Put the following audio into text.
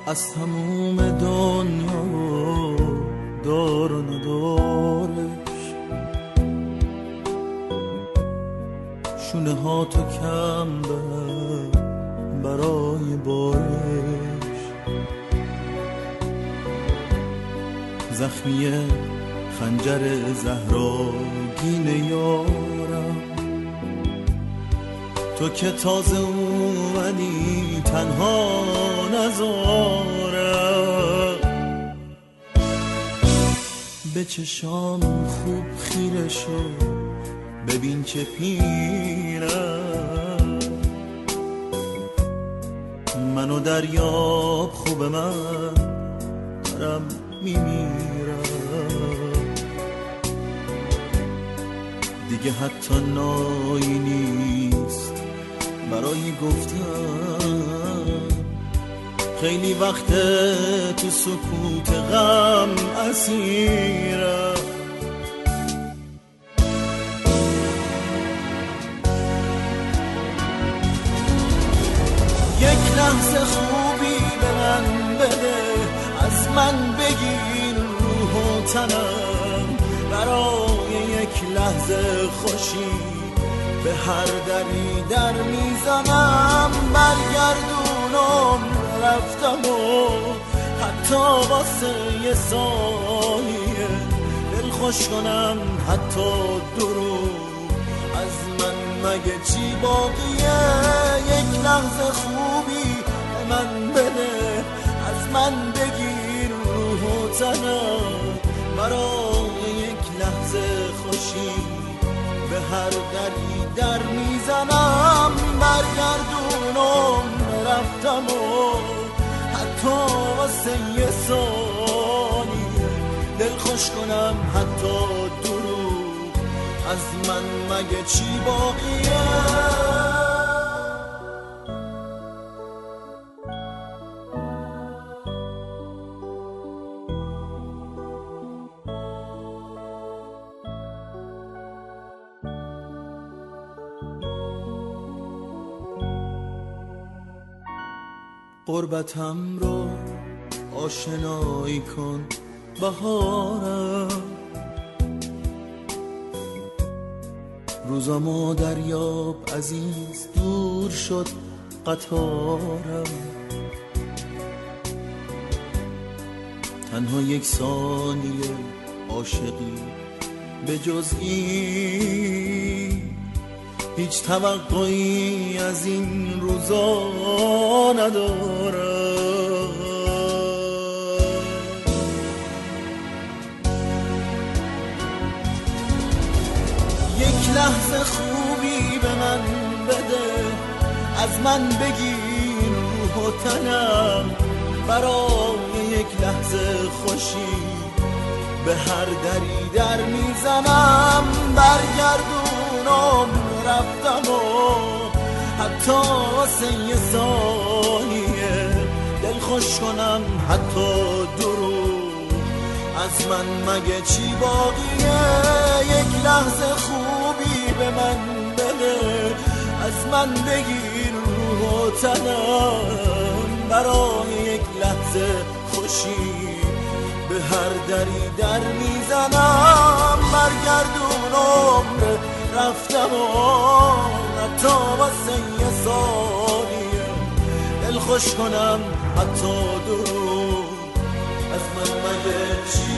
از تموم دنیا دار و ندارش، شونه ها تو کم بر برای بارش، زخمی خنجر زهراگین یارم، تو که تازه اومدی تنها نذارم، به چشام خوب خیره شو ببین چه پیرم، منو دریاب خوب من دارم میمیرم، دیگه حتی نایی نیست برای گفتن، خیلی وقت تو سکوت غم اسیرم، یک لحظه خوبی به من بده، از من بگیر روح و تنم، برای یک لحظه خوشی به هر دری در میزنم، برگردونم رفتم و حتی واسه یه ثانیه دل خوش کنم، حتی دروغ از من مگه چی باقیه، یک لحظه خوبی به من بده، از من بگیر روح و تنم، برای یک لحظه خوشی به هر دری در میزنم، برگردونم رفتم و حتی واسه یه ثانیه دل خوش کنم، حتی دروغ از من مگه چی باقیه. غربتم رو آشنایی کن بهارم، روزامو دریاب عزیز، دور شد قطارم، تنها یک ثانیه عاشقی به جز این هیچ توقعی از این روزا ندارم، یک لحظه خوبی به من بده، از من بگیر روح و تنم، برای یک لحظه خوشی به هر دری در میزنم، برگردونم رفتم و حتی واسه یه ثانیه دل خوش کنم، حتی دروغ از من مگه چی باقیه، یک لحظه خوبی به من بده، از من بگیر روح و تنم، برای یک لحظه خوشی به هر دری در میزنم، برگردونم رفتم و حتی واسه یه ثانیه دل خوش کنم، حتی دروغ از من مگه چی